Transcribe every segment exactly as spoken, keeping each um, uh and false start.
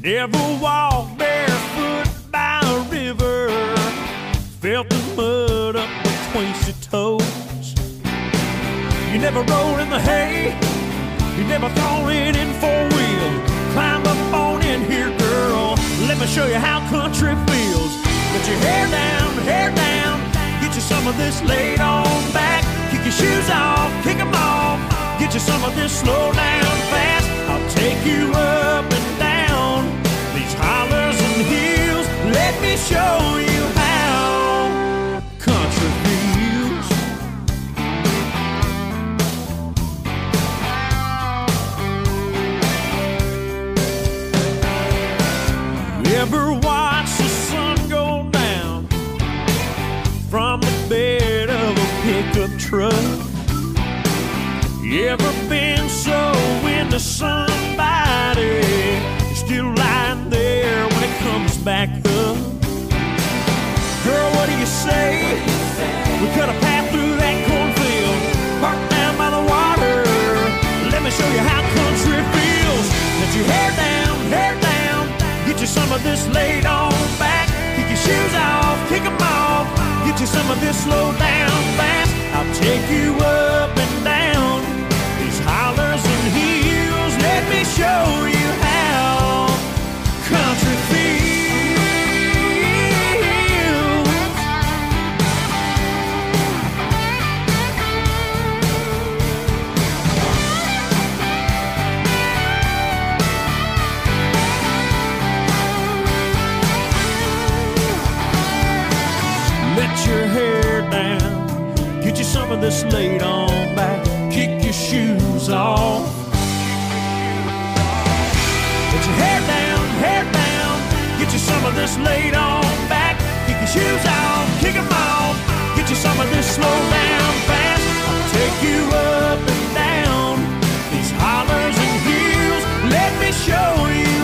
Never walked barefoot by a river, felt the mud up between your toes. You never rolled in the hay, you never thrown it in four-wheel. Climb up on in here, girl, let me show you how country feels. Put your hair down, hair down, get you some of this laid on back. Kick your shoes off, kick them off, get you some of this slow down fast. I'll take you up and down these hollers and hills. Let me show you how country feels. You ever watch the sun go down from the bed of a pickup truck? You ever been so into somebody you're still lying there when it comes back up? Girl, what do you say? We cut a path through that cornfield, parked down by the water. Let me show you how country feels. Let your hair down, hair down, get you some of this laid on back. Kick your shoes off, kick them off, get you some of this slow down fast. I'll take you up and down these hollers and hills. Let me show you how country feels. Let your hair down, get you some of this laid on back. Kick your shoes off. Put your hair down, hair down, get you some of this laid on back. Kick your shoes off, kick them off, get you some of this slow down fast. I'll take you up and down these hollers and hills. Let me show you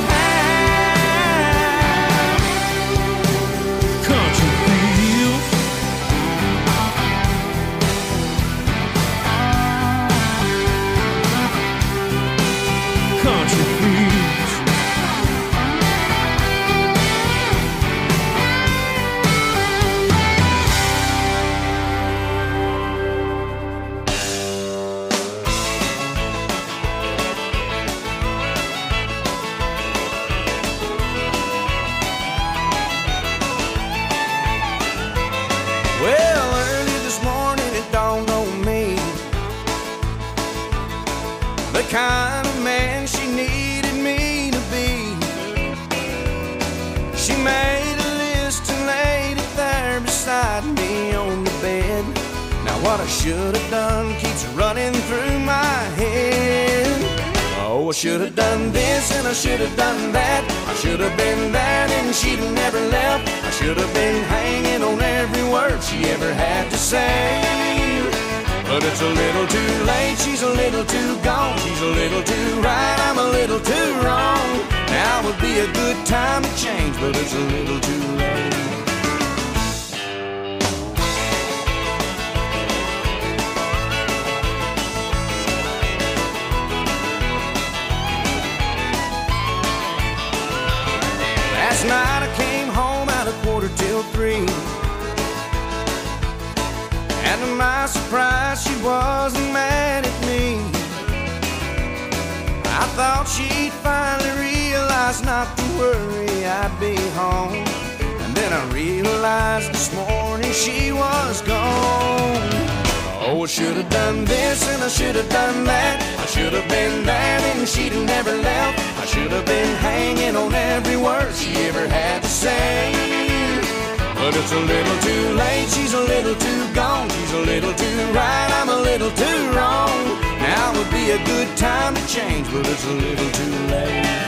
how country feels. Country feels. Well, early this morning it dawned on me the kind of man she needed me to be. She made a list and laid it there beside me on the bed. Now what I should have done keeps running through my head. Oh, I should have done this and I should have done that. I should have been there and she'd have never left. I should have been hanging on every word she ever had to say. But it's a little too late, she's a little too gone. She's a little too right, I'm a little too wrong. Now would be a good time to change, but it's a little too late. Last night I came home at a quarter till three, and to my surprise she wasn't mad at me. I thought she'd finally realize not to worry, I'd be home. And then I realized this morning she was gone. Oh, I should have done this and I should have done that. I should have been there and she'd have never left. I should have been hanging on every word she ever had to say. But it's a little too late, she's a little too gone. She's a little too right, I'm a little too wrong. Now would be a good time to change, but it's a little too late.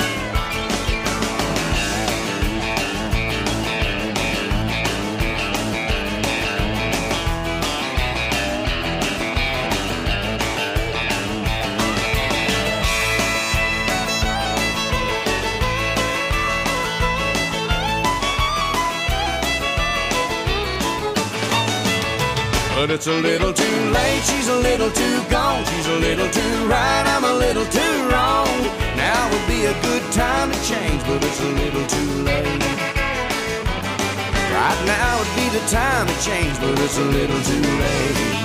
But it's a little too late, she's a little too gone. She's a little too right, I'm a little too wrong. Now would be a good time to change, it's a little too late. Right now would be the time to change, but it's a little too late.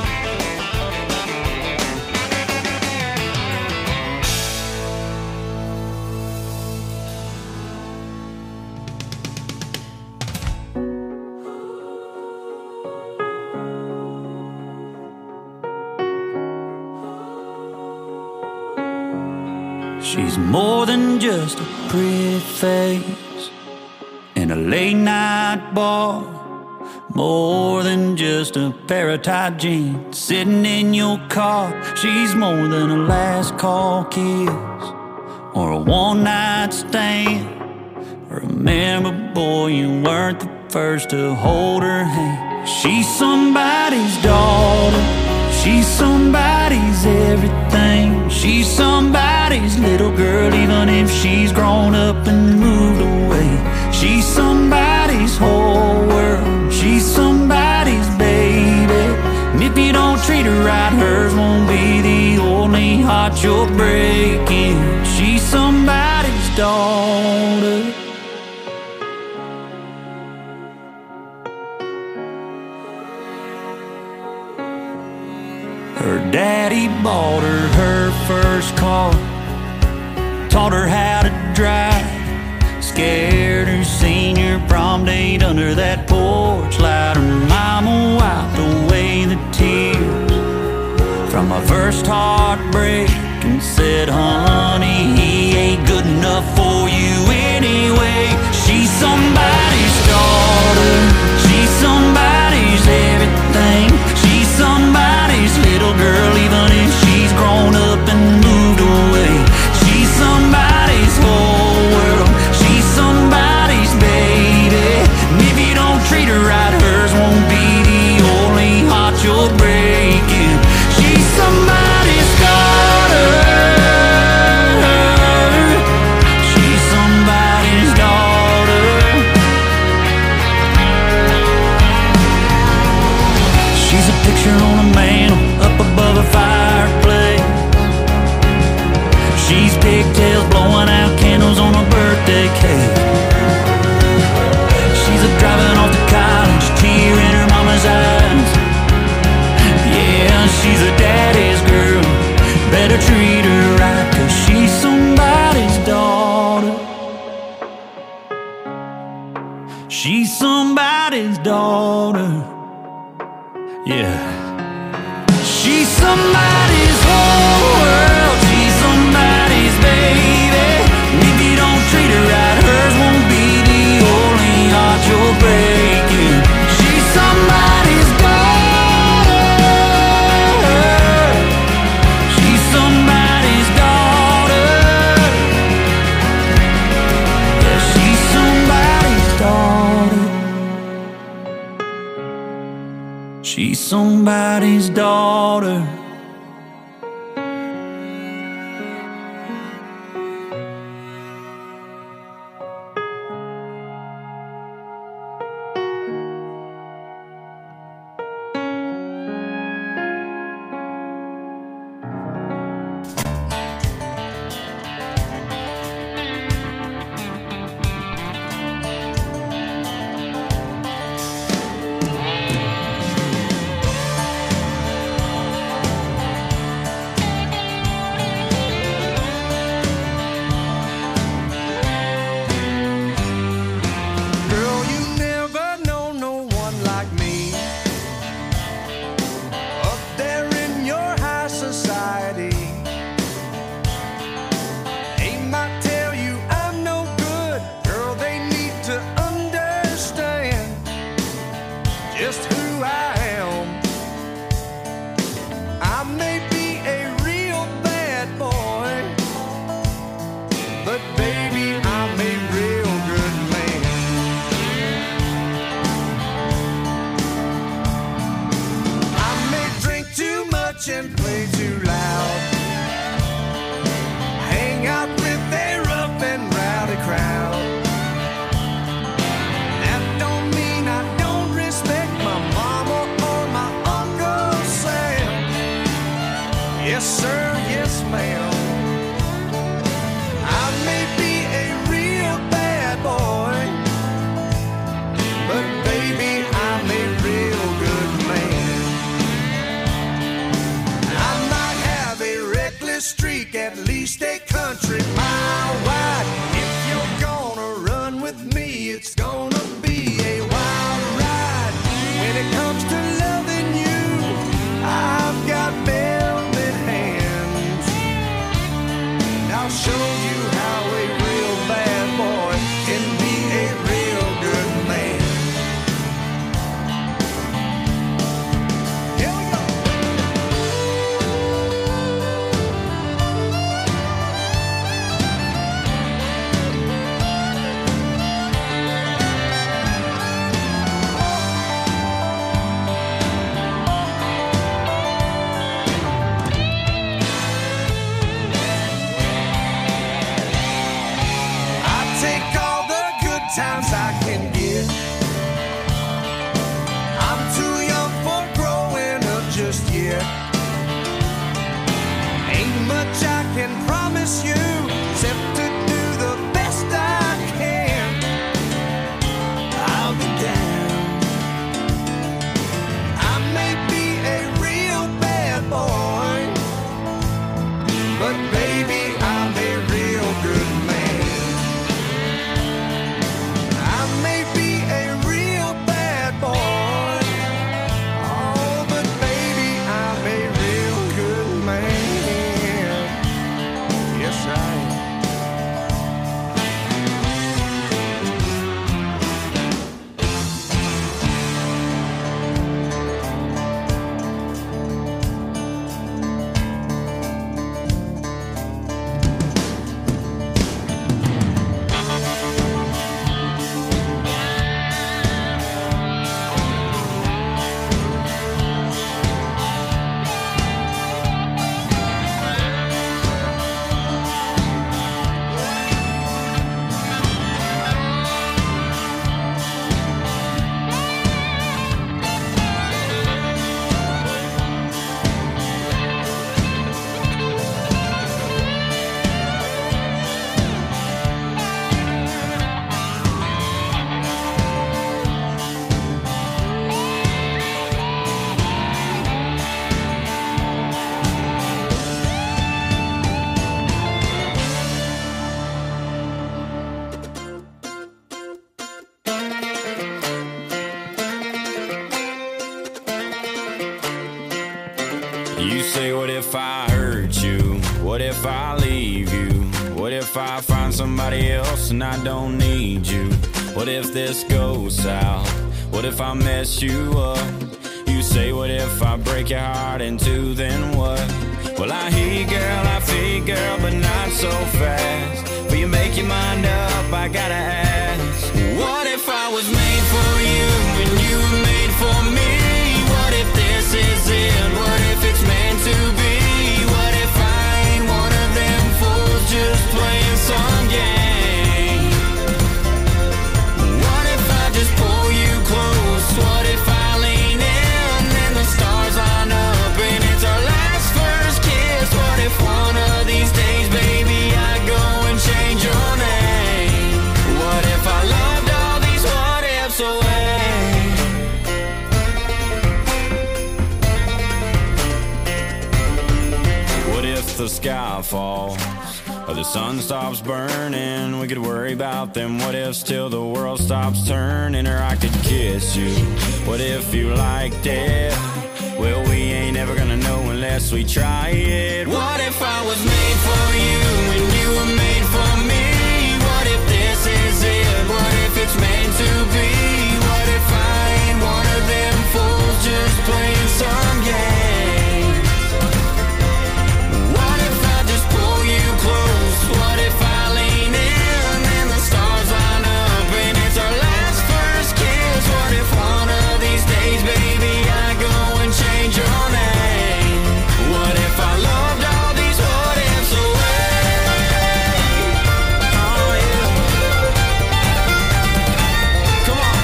She's more than just a pretty face in a late night bar, more than just a pair of tight jeans sitting in your car. She's more than a last call kiss or a one night stand. Remember, boy, you weren't the first to hold her hand. She's somebody's daughter, she's somebody's everything. She's somebody's little girl, even if she's grown up and moved away. She's somebody's whole world, she's somebody's baby. And if you don't treat her right, hers won't be the only heart you're breaking. She's somebody's daughter. Her daddy bought her her first car, taught her how to drive, scared her senior prom date under that porch light. Her mama wiped away the tears from my first heartbreak and said, honey, he ain't good enough for you anyway. She's somebody's daughter, she's somebody's everything. She's somebody's little girl, even if she's grown up and moved away. She's somebody's whole world, she's somebody's baby. And if you don't treat her right, hers won't be the only heart you're breaking. She's somebody's daughter, she's somebody's daughter. She's a picture on a mantle up above a fireplace. She's pigtails blowing out candles on a birthday cake. She's a driving off to college, tear in her mama's eyes. Yeah, she's a daddy's girl, better treat her right, 'cause she's somebody's daughter. She's somebody's daughter. Yeah. She's somebody's whole world, she's somebody's baby. And if you don't treat her right, hers won't be the only heart you're breaking. She's somebody's daughter, she's somebody's daughter. Yeah, she's somebody's daughter. She's somebody's daughter. country mile wide. If you're gonna run with me, it's gonna be a wild ride. When it comes to loving you, I've got velvet hands. And I'll show you how a real bad boy can be a real good man. Here we go. Times I can get. I'm too young for growing up just yet. Ain't much I can promise you except to do the best I can. I'll be down. I may be a real bad boy, but baby, I'm a real good man. You say, what if I hurt you? What if I leave you? What if I find somebody else and I don't need you? What if this goes south? What if I mess you up? You say, what if I break your heart in two, then what? Well, I hear you, girl, I feel you, girl, but not so fast. Will you make your mind up? I gotta ask. What if I was made for you and you were made for me? What if this is it? What if it's meant to be? What if I ain't one of them fools just playing some game? What if I just pull you close? What if I lean in and the stars line up and it's our last first kiss? What if one of these days, baby, I go and change your name? What if I loved all these what ifs away? The sky falls or the sun stops burning, we could worry about them what ifs till the world stops turning. Or I could kiss you, what if you liked it? Well, we ain't ever gonna know unless we try it. What if I was made for you and you were made for me? What if this is it? What if it's meant to be? What if I ain't one of them fools just playing some game? What if I lean in and the stars line up and it's our last first kiss? What if one of these days, baby, I go and change your name? What if I loved all these what ifs away? Oh yeah. Come on.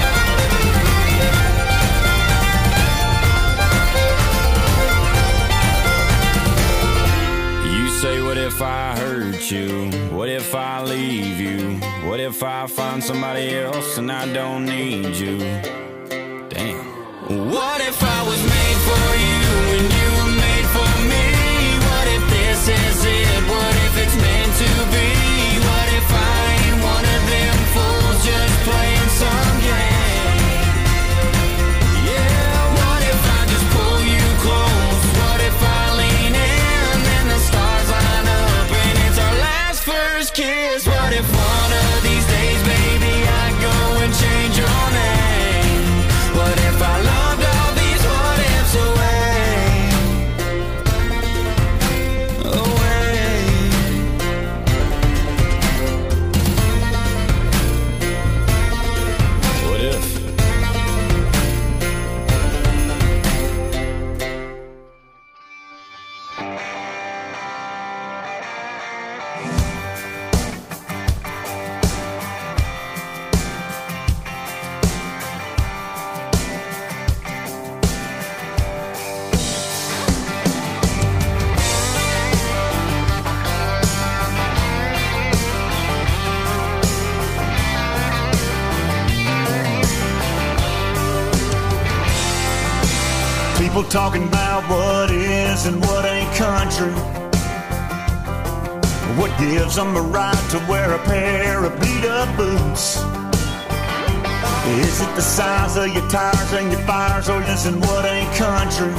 You say, what if I hurt you? What if I leave you? What if I find somebody else and I don't need you? Damn. What if I was made for you and you were made for me? What if this is it? What if it's meant to be? People talking about what is and what ain't country. What gives them the right to wear a pair of beat-up boots? Is it the size of your tires and your fires, or is it what ain't country?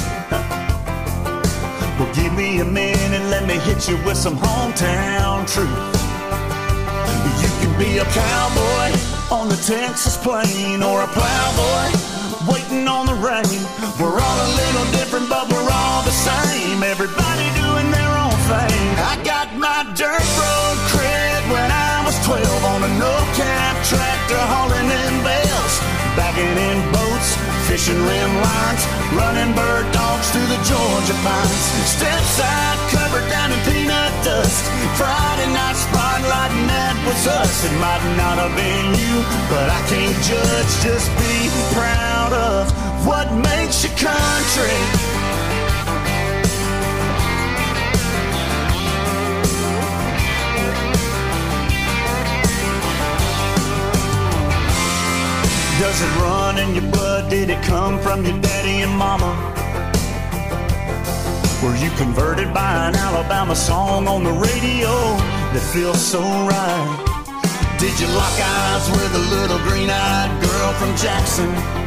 Well, give me a minute, let me hit you with some hometown truth. You can be a cowboy on the Texas plain, or a plowboy waiting on the rain. We're all a little different, but we're all the same. Everybody doing their own thing. I got my dirt road cred when I was twelve on a no-cab tractor hauling in bales, bagging in boats, fishing rim lines, running bird dogs through the Georgia pines. Step side covered down in peanut dust. Friday night spotlight, and that was us. It might not have been you, but I can't judge. Just be proud of what makes you country. Does it run in your blood? Did it come from your daddy and mama? Were you converted by an Alabama song on the radio that feels so right? Did you lock eyes with a little green-eyed girl from Jackson?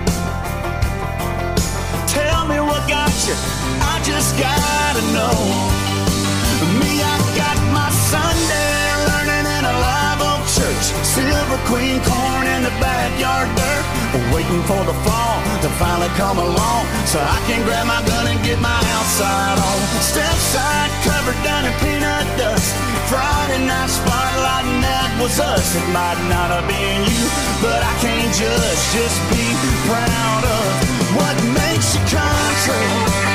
Tell me what got you, I just gotta know. Me, I got my Sunday learning in a live oak church. Silver Queen corn in the backyard dirt, waiting for the fall to finally come along, so I can grab my gun and get my outside on. Step side covered down in peanut dust. Friday night spotlight, and that was us. It might not have been you, but I can't judge. Just be proud of what makes you country.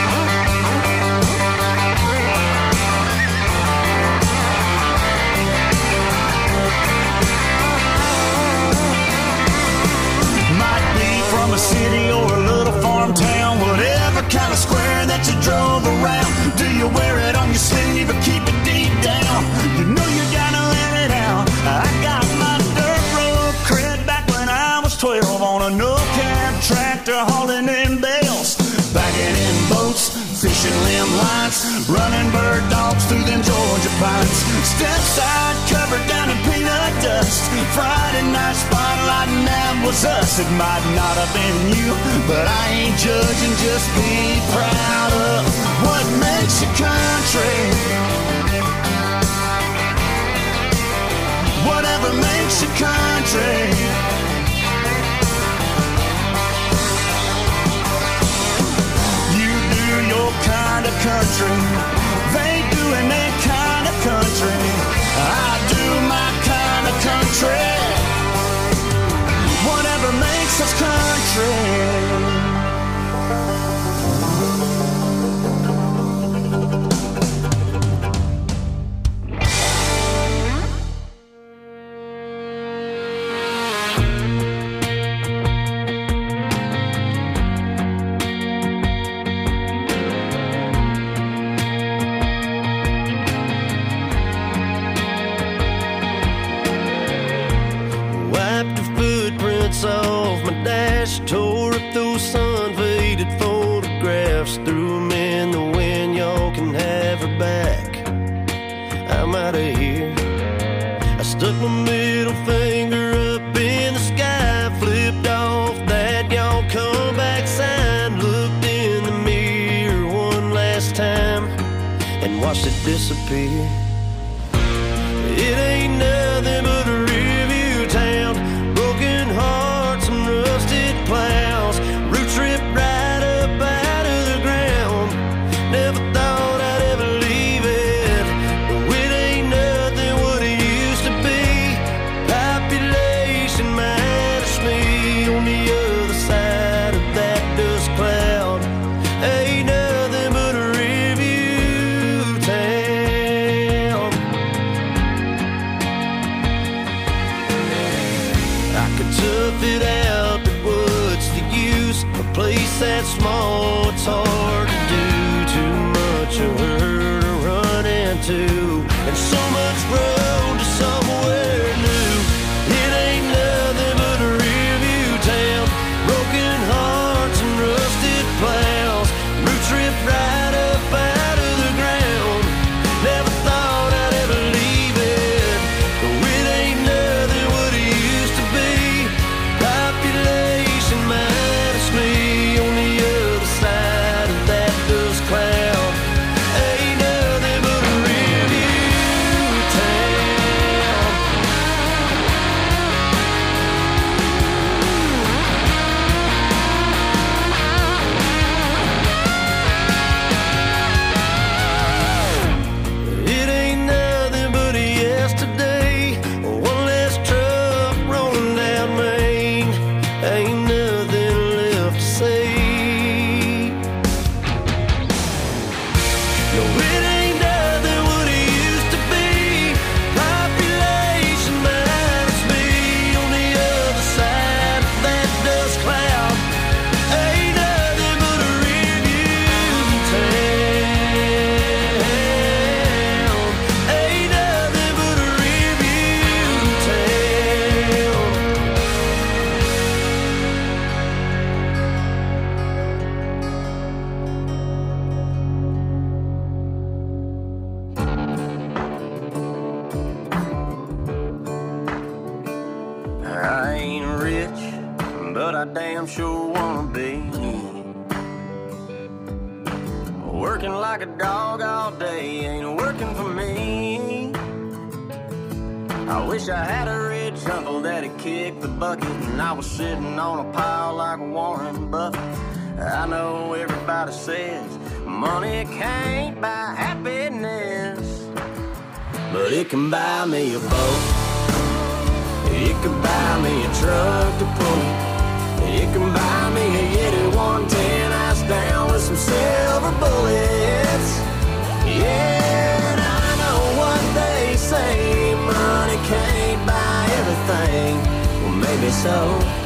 From a city or a little farm town, whatever kind of square that you drove around. Do you wear it on your sleeve or keep it deep down? You know you gotta let it out. I got my dirt road cred back when I was twelve on a no-cab tractor hauling in bales, bagging in boats, fishing limb lines, running bird dogs through them Georgia pines. Step side covered down in peanut dust. Friday night spotlight, and that was us. It might not have been you, but I ain't judging. Just be proud of what makes you country. Whatever makes you country. Your kind of country, they doing their kind of country. I do my kind of country. Whatever makes us country. Off my dash, tore up those sun-faded photographs, threw them in the wind. Y'all can have her back. I'm out of here. I stuck my middle finger up in the sky, flipped off that y'all come back sign, looked in the mirror one last time, and watched it disappear. It ain't nothing but a review town. Broken hearts and rusted plows, roots ripped right up out of the ground. Never thought I'd ever leave it, but it ain't nothing what it used to be. Population minus me on the other side of that dust cloud. Ain't nothing but a review town. I could tough it out, but what's the use? A place that small, it's hard to do. Too much of her to run into, and so much road to somewhere new. It ain't nothing but a review town. Broken hearts and rusted plows, damn sure wanna be. Working like a dog all day ain't working for me. I wish I had a rich uncle that'd kick the bucket and I was sitting on a pile like Warren Buffett. I know everybody says money can't buy happiness, but it can buy me a boat. It can buy me a truck to pull. It can buy me a Yeti one ten ice down with some silver bullets. Yeah, and I know what they say, money can't buy everything. Well, maybe so,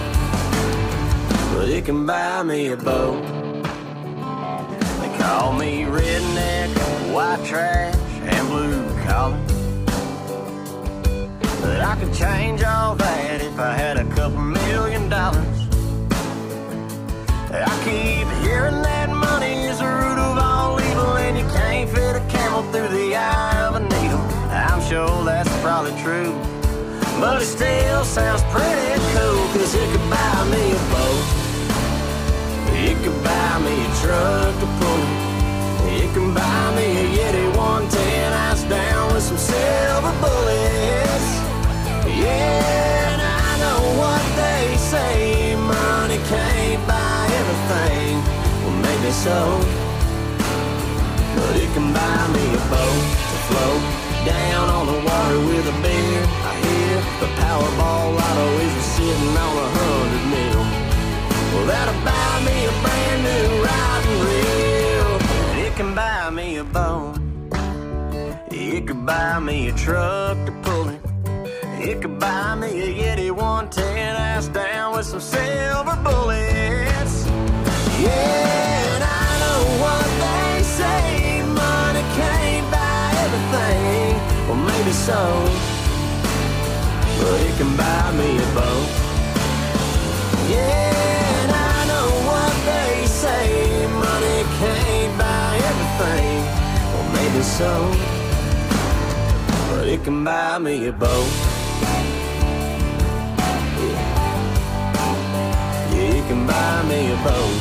but it can buy me a boat. They call me redneck, white trash, and blue collar, but I could change all that if I had a couple million dollars. I keep hearing that money is the root of all evil, and you can't fit a camel through the eye of a needle. I'm sure that's probably true, but it still sounds pretty cool, cause it could buy me a boat. It could buy me a truck to pull. It can buy me a Yeti one ten ice down with some silver bullets. Yeah, and I know what they say, money can't buy everything. Well, maybe so, but it can buy me a boat to float down on the water with a beer. I hear the Powerball lotto is sitting on a hundred mil. Well, that'll buy me a brand new riding reel. And it can buy me a boat. It could buy me a truck to pull it. It could buy me a Yeti one ten ice down with some silver bullets. Yeah, and I know what they say, money can't buy everything. Well, maybe so, but it can buy me a boat. Yeah, and I know what they say, money can't buy everything. Well, maybe so, but it can buy me a boat. You can buy me a boat.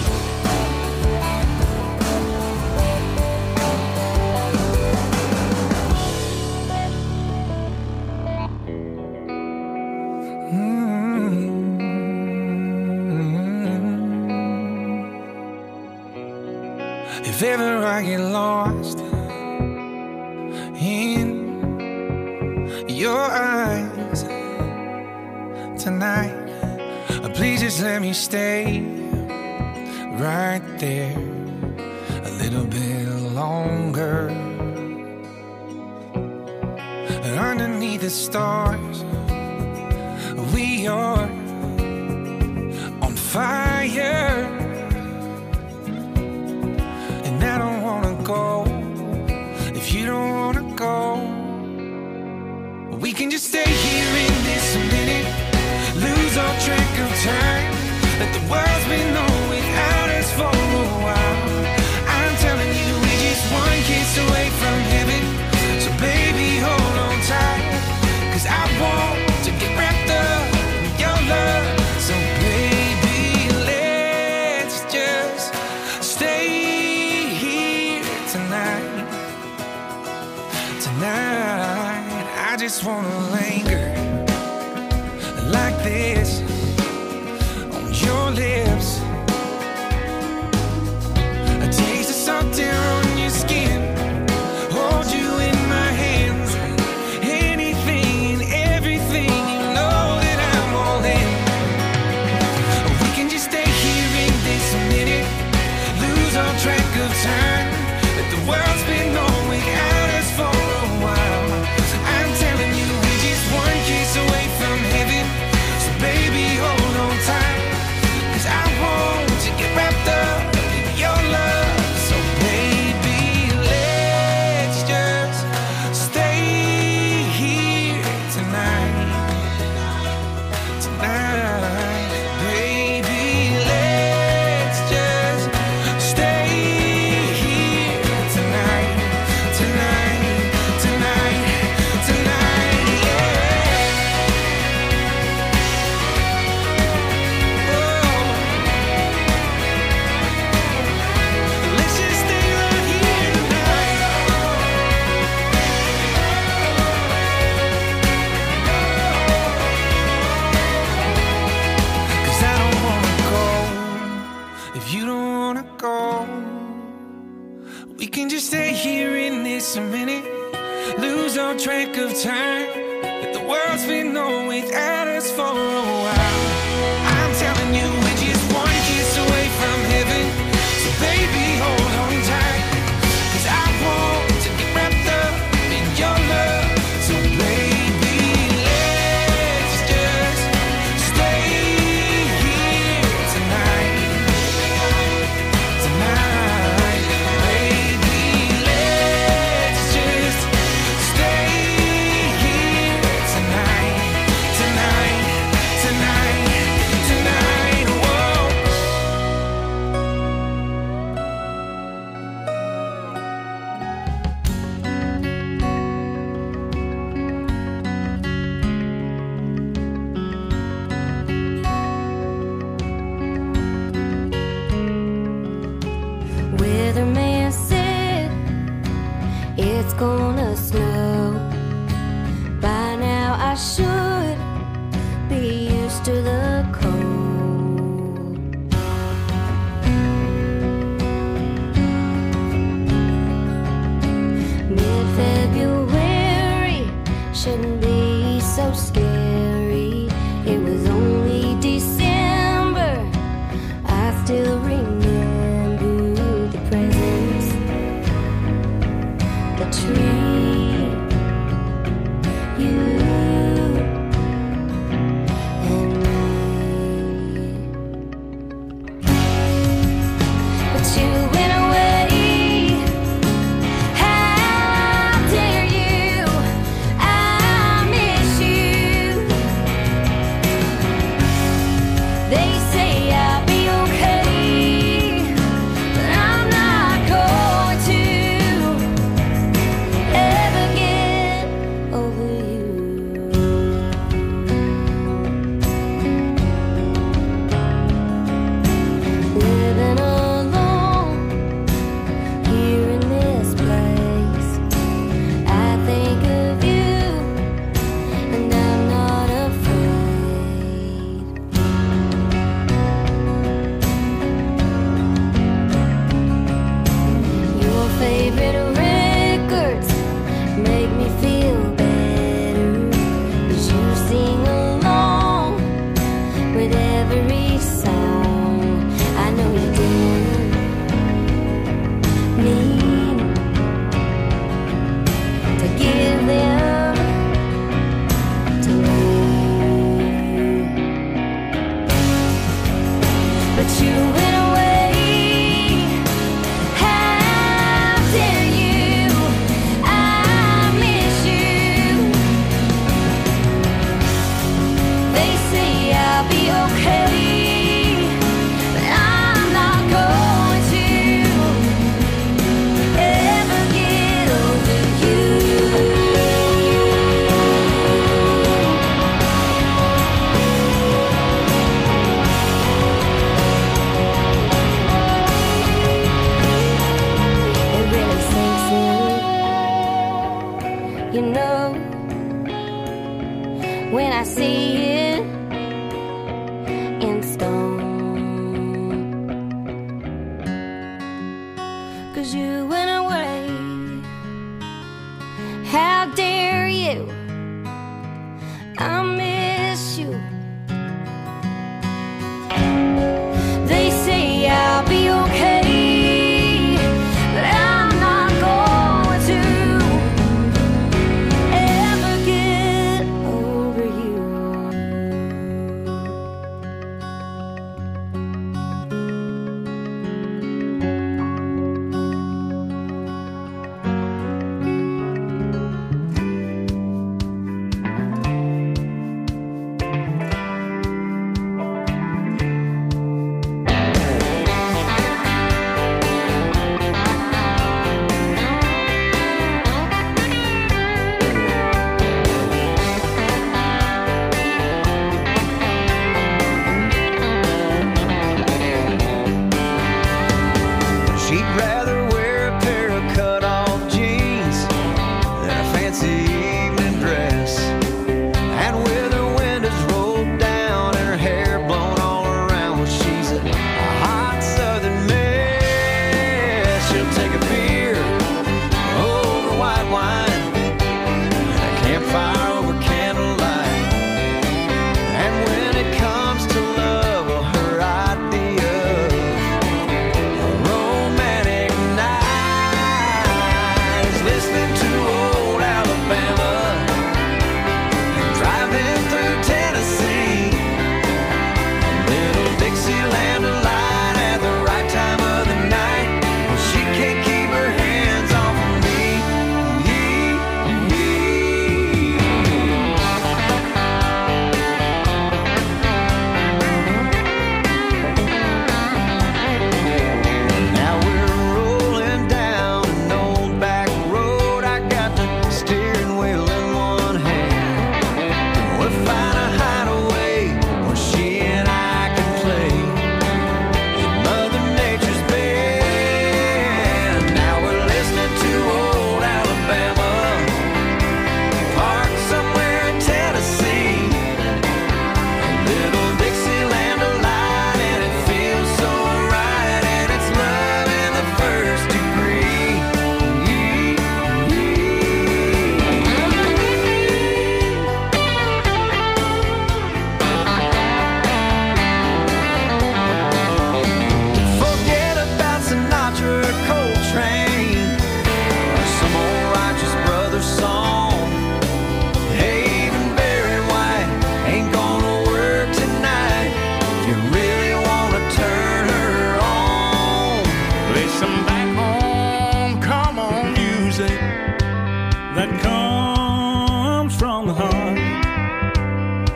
Mm-hmm. If ever I get lost in your eyes tonight, please just let me stay right there a little bit longer. And underneath the stars, we are on fire. And I don't wanna go if you don't wanna go. We can just stay here in this minute, lose all track of time. Let the world's been on without us for a while. I'm telling you, we're just one kiss away from heaven. So baby, hold on tight, cause I want to get wrapped up in your love. So baby, let's just stay here tonight. Tonight, I just wanna linger like this on your lips. A taste of salt air on your skin, hold you in my hands. Anything and everything, you know that I'm all in. We can just stay here in this minute, lose all track of time. Let the world spin on without us for a while. I'm telling you, we're just one kiss away from heaven. Baby, hold on tight, cause I should be used to the cold. Mid-February shouldn't be so scary. It was only December. I still remember the presents, the tree, you and me. But you went away. How dare you? I miss you. They say I'll be okay, but I'm not going to ever get over you. Living alone here in this place, I think of you and I'm not afraid. Your favorite records make me feel better, 'cause you sing along with every song. I know you didn't mean to give them to me, but you went away. How dare you? I miss you. They say I'll be okay, but I'm not going to ever get over you. It really sinks in, you know, when I see it in stone. 'Cause you went away. How dare you? I miss you. They say I'll be okay, but I'm not going to ever get over you.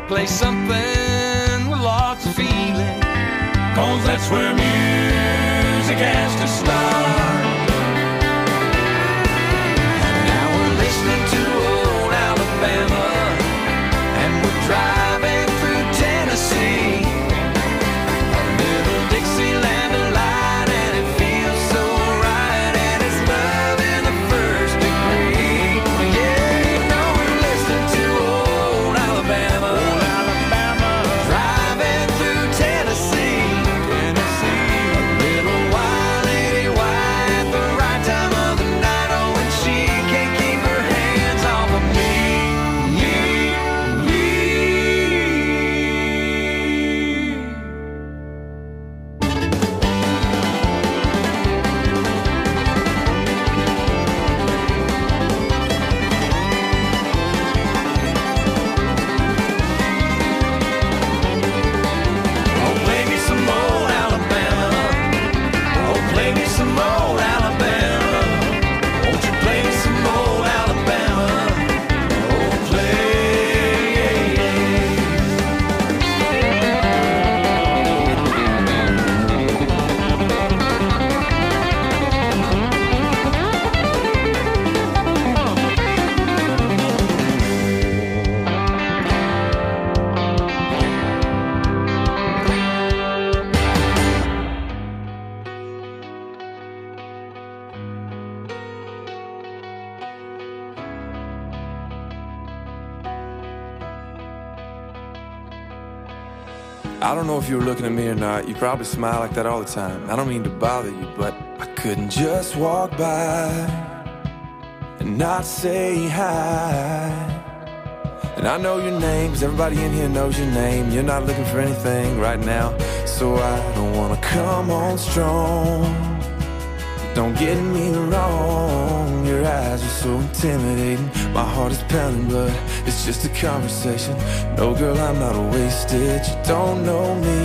Play something with lots of feeling, 'cause that's where music has to start. And now we're listening to old Alabama, and we're driving through Tennessee. A little Dixieland delight, and it feels so right, and it's love in the first degree. Yeah, you know we're listening to old Alabama, Old Alabama, driving through Tennessee. Tennessee. A little wild lady white at the right time of the night. Oh, and she can't keep her hands off of me. Oh, play me some old Alabama. Oh, play me some old Alabama. Won't you play me some old Alabama? Oh, play. I don't know if you were looking at me or not. You probably smile like that all the time. I don't mean to bother you, but I couldn't just walk by and not say hi. And I know your name, 'cause everybody in here knows your name. You're not looking for anything right now, so I don't wanna come on strong. Don't get me wrong, your eyes are so intimidating. My heart is pounding, but it's just a conversation. No, girl, I'm not wasted. You don't know me,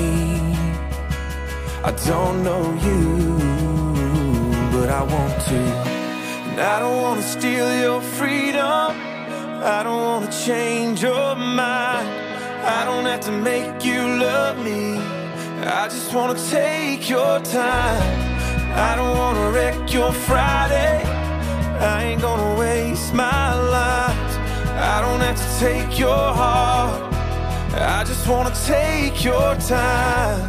I don't know you, but I want to. And I don't wanna steal your freedom, I don't wanna change your mind. I don't have to make you love me, I just wanna take your time. I don't wanna wreck your Friday, I ain't gonna waste my life. I don't have to take your heart, I just wanna take your time.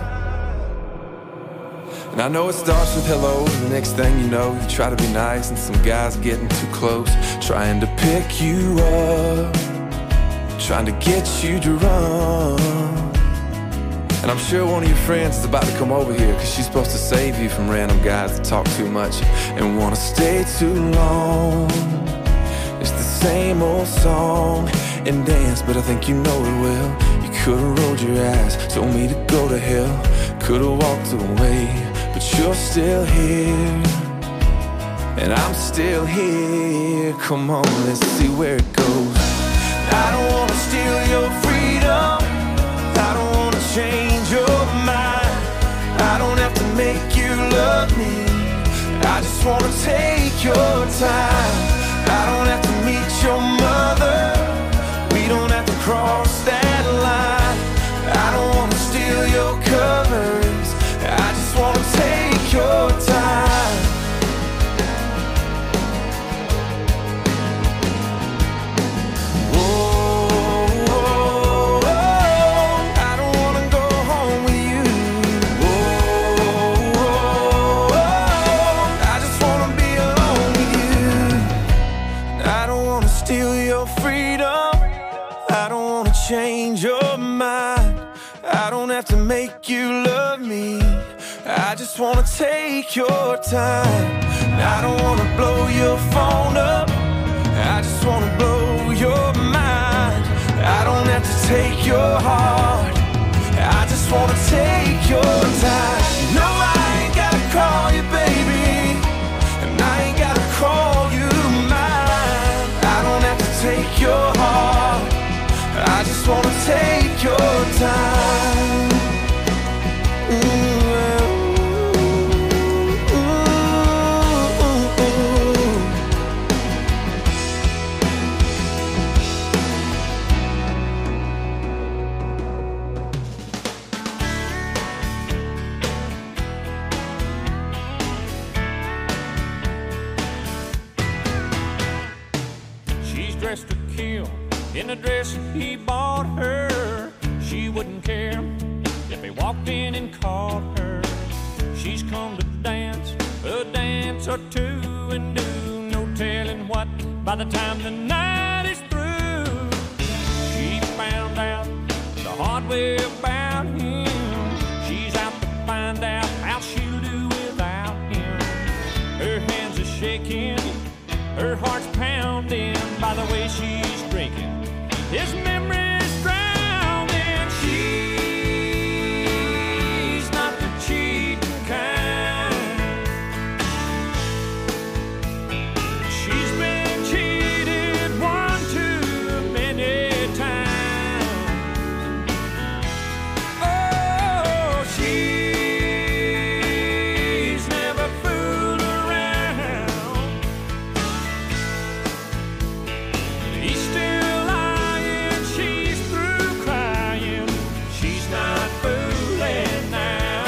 And I know it starts with hello, and the next thing you know, you try to be nice, and some guy's getting too close, trying to pick you up, trying to get you to run. And I'm sure one of your friends is about to come over here, 'cause she's supposed to save you from random guys that talk too much and wanna stay too long. It's the same old song and dance, but I think you know it well. You could've rolled your eyes, told me to go to hell, could've walked away, but you're still here, and I'm still here. Come on, let's see where it goes. I don't wanna steal your freedom, I don't wanna change your mind. I don't have to make you love me, I just wanna take your time. I don't have to meet your mother, we don't have to cross that line. I don't wanna steal your covers, I just wanna take your time. Change your mind, I don't have to make you love me, I just wanna take your time. I don't wanna blow your phone up, I just wanna blow your mind. I don't have to take your heart, I just wanna take your time. No, I ain't gotta call you baby, and I ain't gotta call you mine. I don't have to take your heart, I just wanna take your time. Ooh, ooh, ooh, ooh. a dress he bought her. She wouldn't care if he walked in and caught her. She's come to dance a dance or two and do no telling what by the time the night is through. She found out the hard way about him. She's out to find out how she'll do without him. Her hands are shaking, her heart's pounding by the way she's drinking. His memory's drowning. She's not the cheating kind. She's been cheated one too many times. Oh, she's never fooled around. He's still lying, she's through crying. She's not fooling now.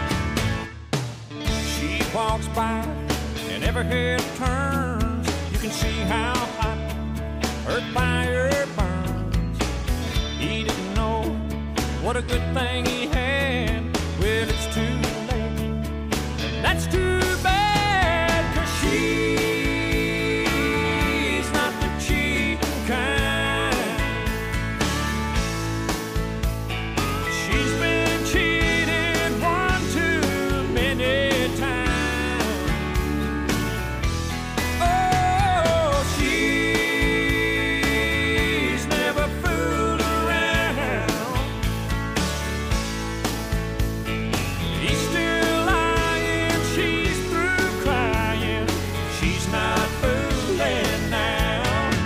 She walks by and every head turns. You can see how hot her fire burns. He didn't know what a good thing he had. Well, it's too late. That's too bad, 'cause she's not the cheating kind. She's been cheated one too many times. Oh, she's never fooled around. He's still lying, she's through crying. She's not fooling now.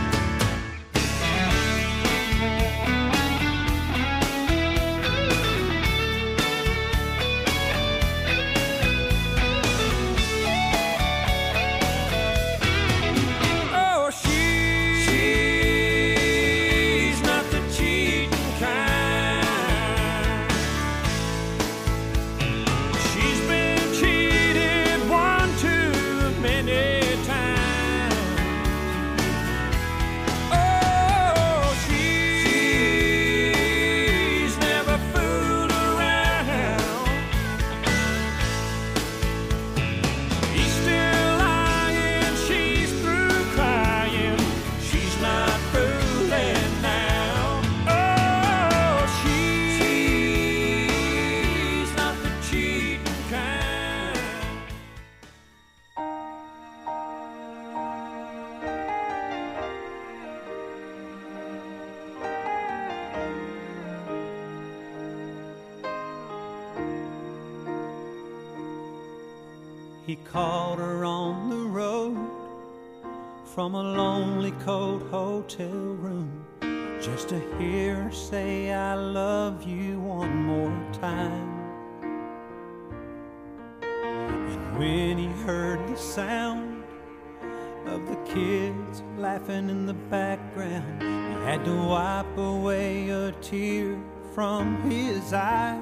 Oh, she's not the cheating kind. She's been cheated one too many times. Oh, she's never fooled around. He's still lying, she's through crying. She's not fooling now. Oh, she's not the cheating kind. He called her on the road from a lonely, cold hotel room just to hear her say, I love you one more time. And when he heard the sound of the kids laughing in the background, he had to wipe away a tear from his eye.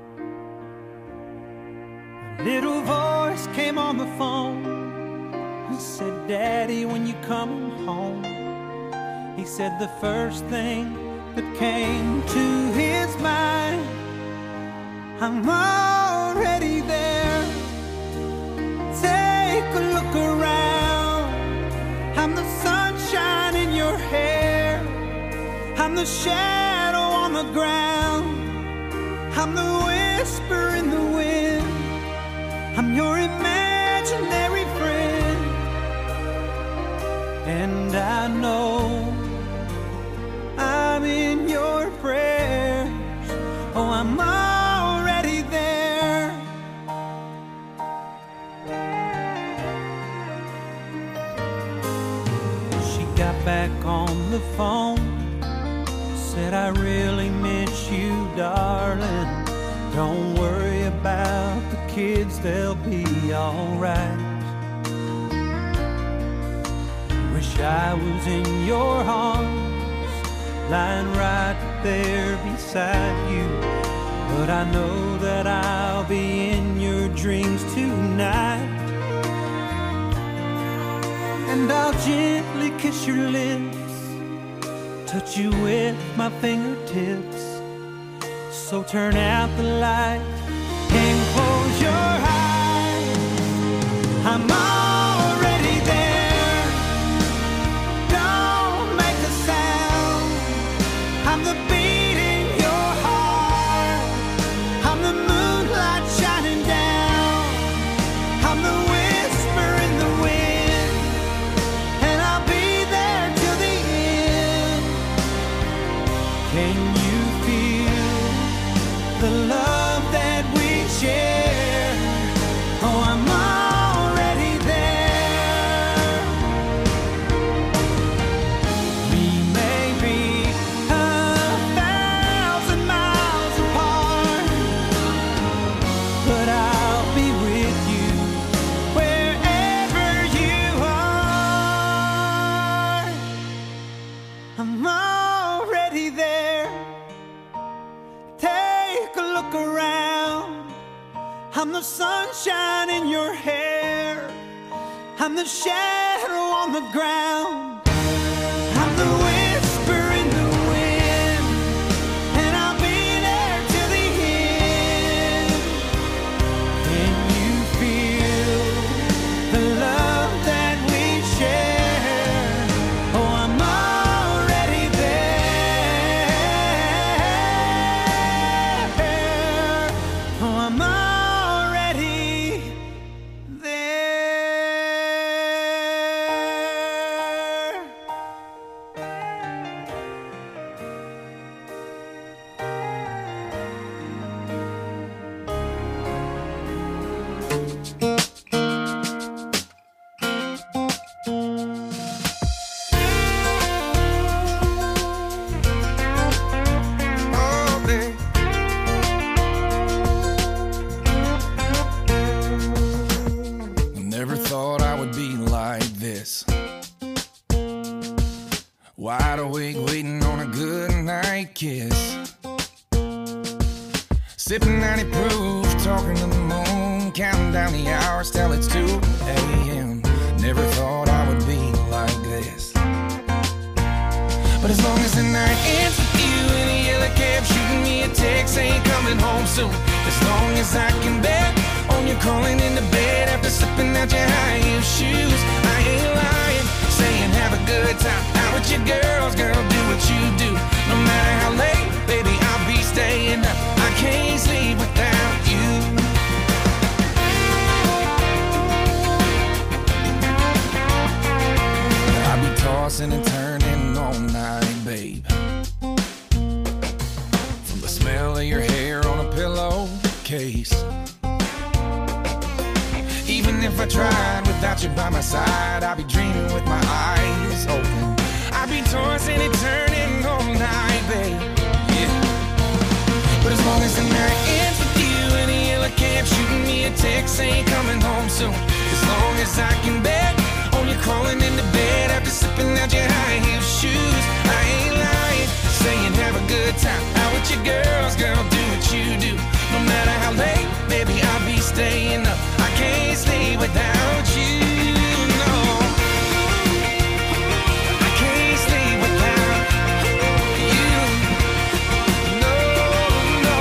A little voice came on the phone and said, Daddy, when you come home. He said the first thing that came to his mind, I'm already there. Take a look around. I'm the sunshine in your hair. I'm the shadow on the ground. I'm the whisper in the wind. I'm your imaginary friend. And I know I'm in your prayers. Oh, I'm already there. She got back on the phone, said, I really miss you, darling. Don't worry about the kids, they'll be alright. Wish I was in your arms, lying right there beside you. But I know that I'll be in your dreams tonight. And I'll gently kiss your lips touch you with my fingertips. So turn out the light and close your eyes. I'm already there. Don't make a sound. I'm the beat in your heart. I'm the moonlight shining down. I'm the whisper in the wind, and I'll be there till the end. Can you feel the love that we share? Oh, I'm already there. We may be a thousand miles apart, but I'll be with you wherever you are. I'm already there. Take a look around. I'm the sunshine in your hair. I'm the shadow on the ground. I'm the whisper in the wind, and I'll be there till the end. Can you feel the love that we share? Oh, I'm already there. Oh, I'm already there. all day. Never thought I would be like this. Wide awake, waiting on a good night kiss. Sipping ninety proof, talking to the moon, counting down the hours till it's two a.m. Never thought I would be like this. But as long as the night ends with you in a yellow cab, shooting me a text, ain't coming home soon. As long as I can bet on you calling into bed after slipping out your high heel shoes. I ain't lying, saying have a good time out with your girls, girl, do what you do. No matter how late, baby, I'll be staying up. I can't sleep without you. I'll be tossing and turning all night, babe. From the smell of your hair on a pillowcase. Even if I tried without you by my side, I'd be dreaming with my eyes open. I'd be tossing and turning all night, babe. Yeah. But as long as the night ends with you in a yellow cab, shooting me a text, ain't coming home soon. As long as I can bet on you crawling into bed after slipping out your high heel shoes. I ain't lying, saying have a good time out with your girls, girl, do what you do. No matter how late, baby, I'll be staying up. I can't sleep without you, no. I can't sleep without you, no, no.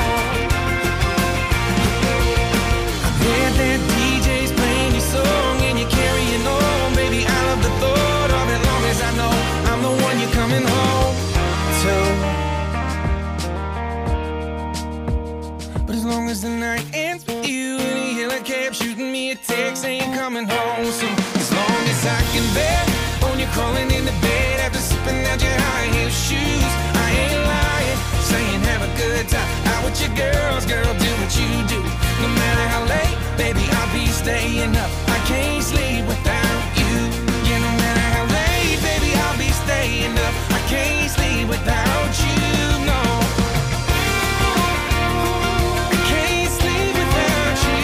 I bet that D J's playing your song and you're carrying on, baby. I love the thought of it, long as I know I'm the one you're coming home to. But as long as the night ends with you in a yellow cab, shooting me a text, ain't coming home soon. As long as I can bet on you crawling into bed after slipping out your high heel shoes. I ain't lying, saying have a good time out with your girls, girl, do what you do. No matter how late, baby, I'll be staying up. I can't sleep without you. Yeah, no matter how late, baby, I'll be staying up. I can't sleep without you, no. I can't sleep without you.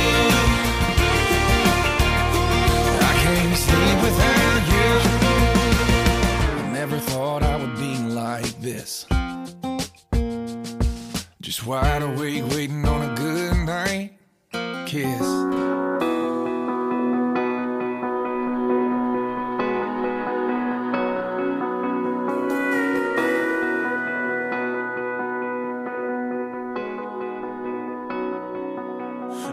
I can't sleep without you. I never thought I would be like this. Just wide awake, waiting on a good night kiss.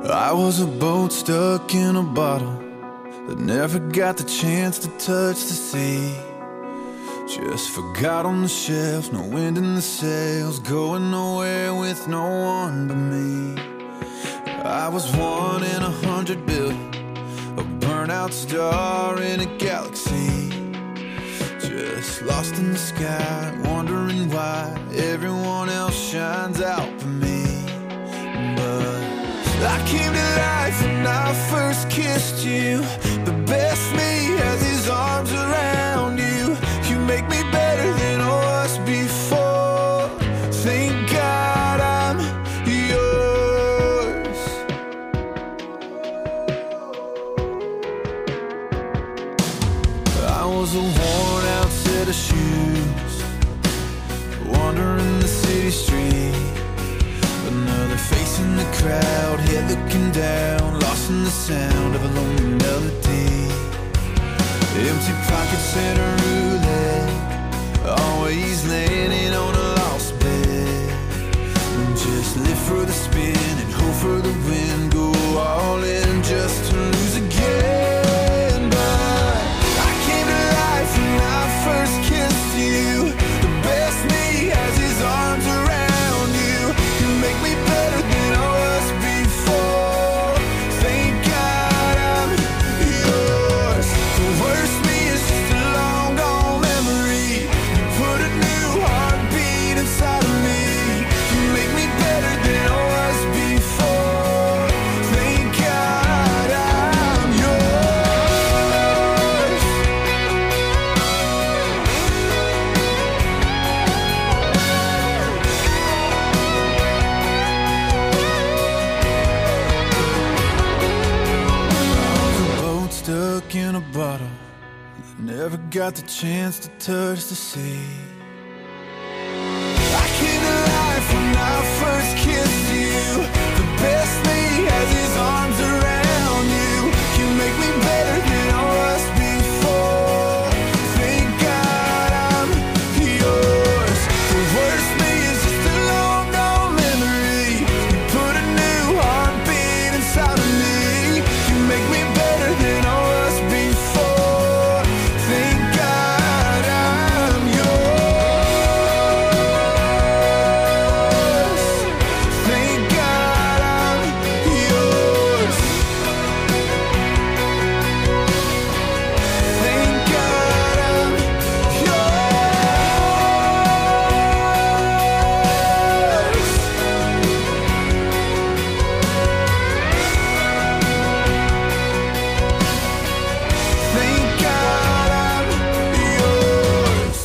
I was a boat stuck in a bottle that never got the chance to touch the sea. Just forgot on the shelf, no wind in the sails, going nowhere with no one but me. I was one in a hundred billion, a burnout star in a galaxy. Just lost in the sky, wondering why everyone else shines out for me. But I came to life when I first kissed you. The best me has his arms around you. You make me better than I was before. Thank God I'm yours. I was a worn out set of shoes, wandering the city street. Another face in the crowd, head looking down, lost in the sound of a lonely melody. Empty pockets and a roulette, always landing on a lost bet. Just live for the spin and hope for the win, go all in just to lose again. But I came to life when I first kissed you. The best me has his arms around you. You make me better than I was before. Thank God I'm yours. The worst me is just a long gone memory. You put a new heartbeat inside of me. You make me better than I was before. Thank God I'm yours. I was a boat stuck in a bottle that never got the chance to touch the sea. I came to life when I first kissed you. The best me has his arms around you. You make me better than I was before. Thank God I'm yours. The worst me is just a long gone memory. You put a new heartbeat inside of me. You make me better than I was before. Thank God I'm yours. Thank God I'm yours. Thank God I'm yours. Thank God I'm yours.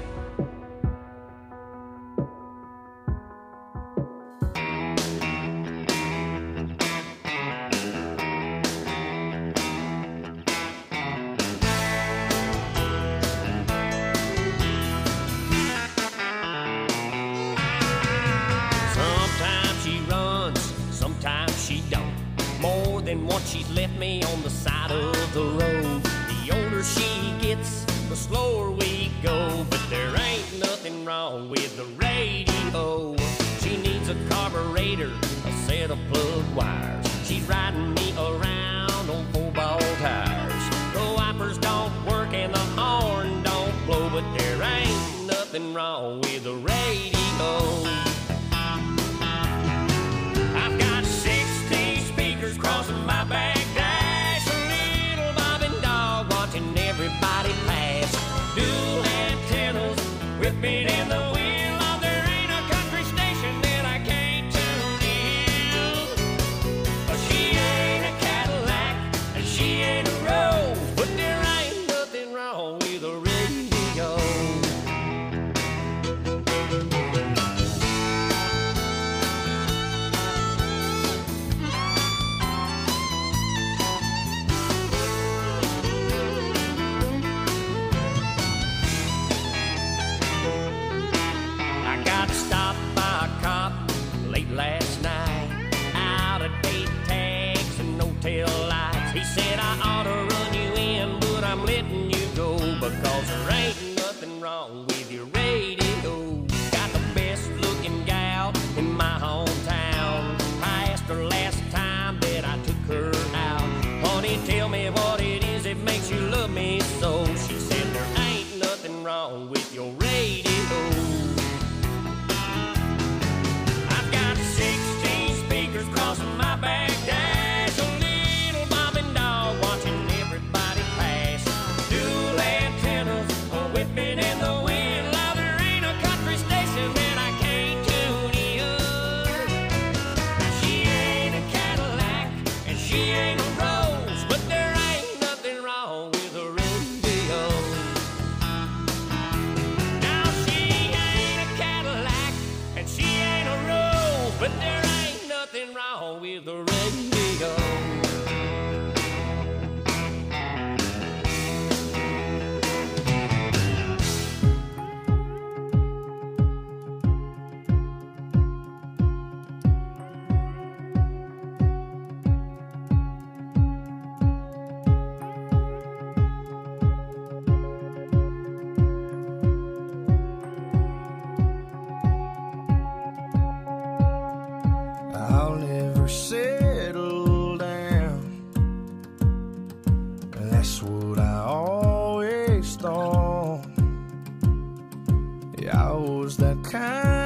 Sometimes she runs, sometimes she don't. More than once she's left me on the side of the road. The older she gets, the slower we go. But there ain't nothing wrong with the radio. She needs a carburetor, a set of plug wires. She's riding me around on four ball tires. The wipers don't work and the horn don't blow. But there ain't nothing wrong with the radio. I've got sixty speakers crossing my back dash. A little bobbing dog watching everybody pass. Dual antennas whipping in the wind. Oh, there ain't a country station that I can't tune in. Oh, she ain't a Cadillac and she ain't a Rose. But there ain't nothing wrong with a radio. I got stopped by a cop late last night, out of date tags and no tail lights. He said I ought to run you in, but I'm letting you go because there ain't nothing wrong with your radio. Got the best looking gal in my hometown. I asked her last time that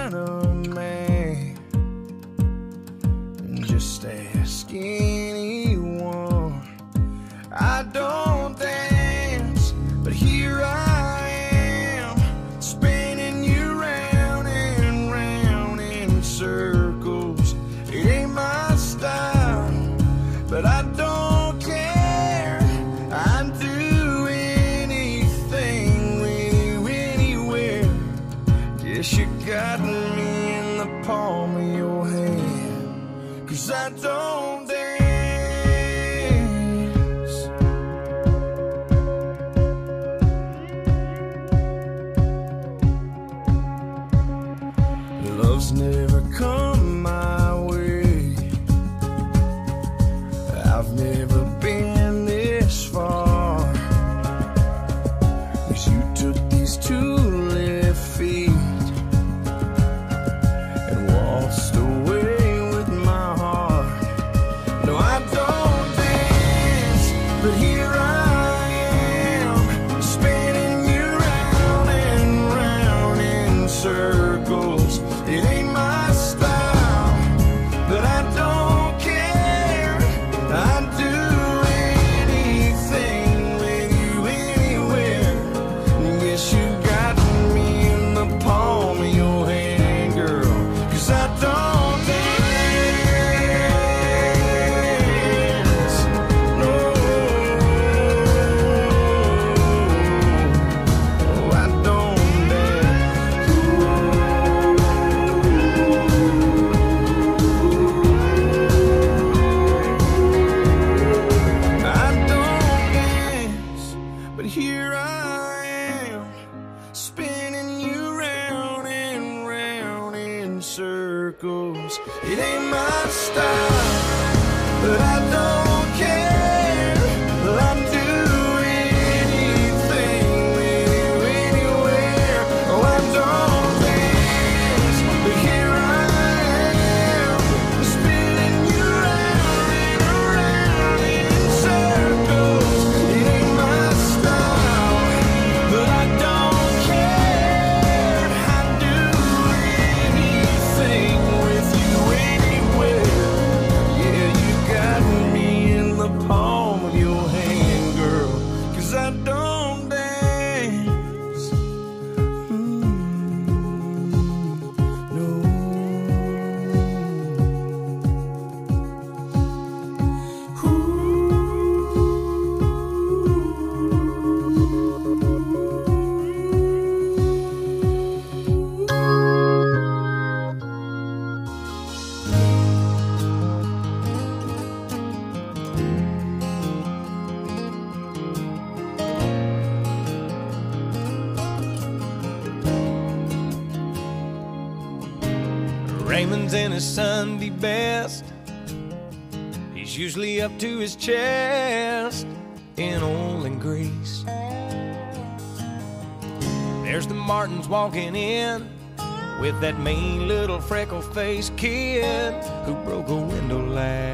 kind of man. Just ask anyone. I don't dance, but here I am, spinning you round and round in circles. It ain't my style, but I don't care. I'd do anything with you anywhere. Guess you got me in the palm of your hand, 'cause I don't dance. Love's never come my way. I've never been this far, 'cause you took these two left feet and waltzed away with my heart. No, I don't dance, but here I am, spinning you round and round in circles. It ain't my style, but I don't care. I'd do anything with you anywhere. Guess you got me in the palm of your hand, girl, 'cause I don't dance. No, I don't dance. I don't dance, but here I am, spinning you round and round in circles. It ain't my style, but I don't care. I'd do anything with you anywhere. Oh, I don't dance, but here I am, spinning you round and round in circles. It ain't my style, but I don't care. I'd do anything with you anywhere. Yeah, you got me in the palm of your hand, girl, 'cause I don't dance. Mm, no. Raymond's in his Sunday best. He's usually up to his chest in oil and grease. There's the Martins walking in with that mean little freckle-faced kid who broke